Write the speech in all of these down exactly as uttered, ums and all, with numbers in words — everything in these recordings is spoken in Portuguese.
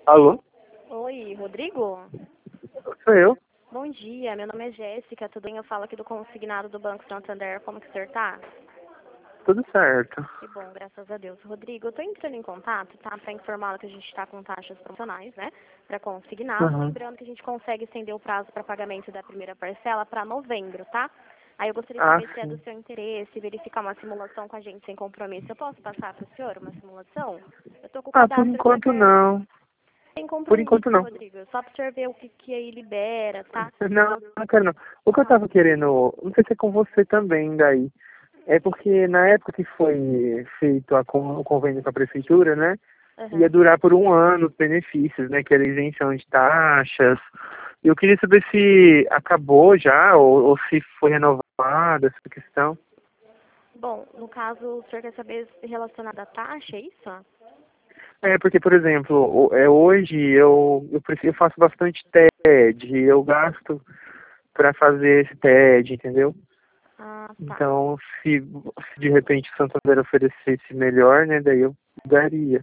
Alô? Oi, Rodrigo? Sou eu? Bom dia, meu nome é Jéssica, tudo bem? Eu falo aqui do consignado do Banco Santander, como que o senhor tá? Tudo certo. Que bom, graças a Deus. Rodrigo, eu tô entrando em contato, tá? Pra informá-lo que a gente tá com taxas promocionais, né? Pra consignado, Uhum. lembrando que a gente consegue estender o prazo para pagamento da primeira parcela para novembro, tá? Aí eu gostaria de Ah, saber se é do sim. seu interesse verificar uma simulação com a gente sem compromisso. Eu posso passar para o senhor uma simulação? Eu tô com o Ah, por cadastro aqui enquanto aberto. não. Sem Por enquanto compromisso, não. Rodrigo. Só para o senhor ver o que, que aí libera, tá? Não, não quero não. O que eu Ah, tava querendo, não sei se é com você também daí, é porque na época que foi feito a con- o convênio com a prefeitura, né, ia aham. durar por um ano os benefícios, né, que era isenção de taxas. Eu queria saber se acabou já ou, ou se foi renovada essa questão. Bom, no caso, o senhor quer saber relacionado à taxa, é isso? É, porque, por exemplo, o- é, hoje eu, eu, preciso, eu faço bastante T E D, eu gasto para fazer esse T E D, entendeu? Ah, tá. Então, se, se de repente o Santander oferecesse melhor, né, daí eu daria.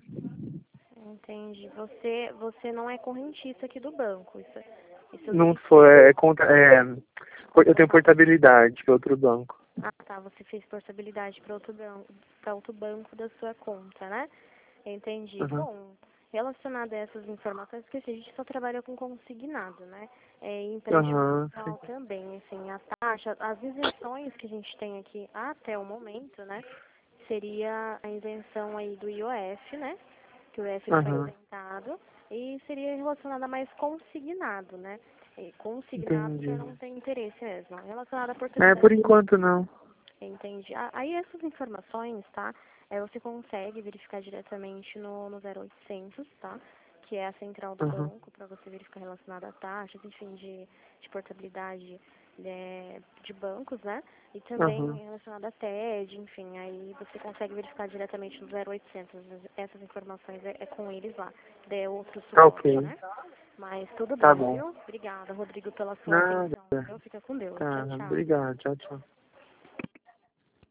Entendi. Você, você não é correntista aqui do banco, isso, isso eu Não sou, verifiquei. é, é, contra- é, eu tenho portabilidade para outro banco. Ah, tá. Você fez portabilidade para outro banco, para outro banco da sua conta, né? Entendi. Uhum. Bom, relacionado a essas informações, porque assim, a gente só trabalha com consignado, né? É, e empréstimo Aham, sim. pessoal também, assim, a taxa, as isenções que a gente tem aqui até o momento, né? Seria a isenção aí do I O F, né? Que o I O F foi Aham, isentado, e seria relacionada a mais consignado, né? E consignado o entendi. senhor não tem interesse mesmo, relacionado à É, por portabilidade. enquanto não. Entendi. Ah, aí essas informações, tá? É, você consegue verificar diretamente no, no zero oitocentos, tá? Que é a central do Aham, banco, para você verificar relacionado a taxas, enfim, de, de portabilidade é, de bancos, né? E também aham. relacionado a T E D, enfim, aí você consegue verificar diretamente no zero oitocentos. Essas informações é, é com eles lá. É outro Tá suporte, ok. né? Mas tudo Tá bem, bom. viu? Obrigada, Rodrigo, pela sua Nada. atenção, viu? Fica com Deus. Tá, Tchau, tchau. obrigado. Tchau, tchau.